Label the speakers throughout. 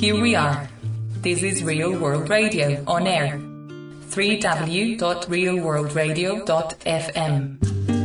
Speaker 1: Here we are. This is Real World Radio on air. www.realworldradio.fm.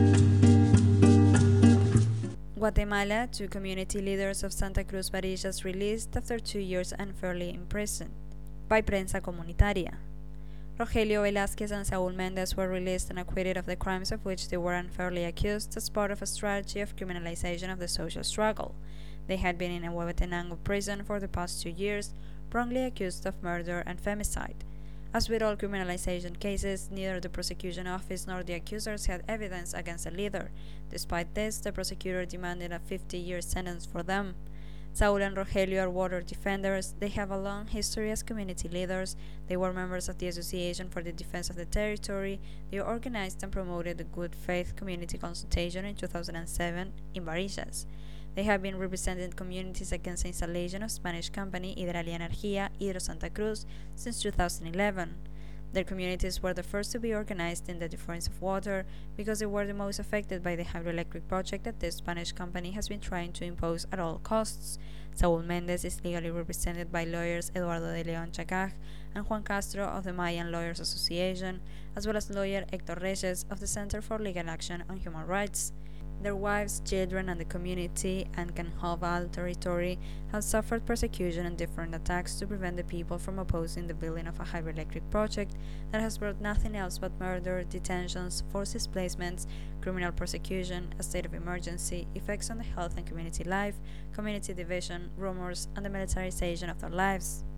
Speaker 2: Guatemala, 2 community leaders of Santa Cruz Varillas released after 2 years unfairly imprisoned. By Prensa Comunitaria. Rogelio Velázquez and Saúl Méndez were released and acquitted of the crimes of which they were unfairly accused as part of a strategy of criminalization of the social struggle. They had been in a Huehuetenango prison for the past 2 years, wrongly accused of murder and femicide. As with all criminalization cases, neither the prosecution office nor the accusers had evidence against the leader. Despite this, the prosecutor demanded a 50-year sentence for them. Saúl and Rogelio are water defenders. They have a long history as community leaders. They were members of the Association for the Defense of the Territory. They organized and promoted the Good Faith Community Consultation in 2007 in Varillas. They have been representing communities against the installation of Spanish company Hidralia Energía, Hidro Santa Cruz, since 2011. Their communities were the first to be organized in the defense of water because they were the most affected by the hydroelectric project that this Spanish company has been trying to impose at all costs. Saúl Méndez is legally represented by lawyers Eduardo de León Chacaj and Juan Castro of the Mayan Lawyers Association, as well as lawyer Héctor Reyes of the Center for Legal Action on Human Rights. Their wives, children, and the community and Canjoval territory have suffered persecution and different attacks to prevent the people from opposing the building of a hydroelectric project that has brought nothing else but murder, detentions, forced displacements, criminal persecution, a state of emergency, effects on the health and community life, community division, rumors, and the militarization of their lives.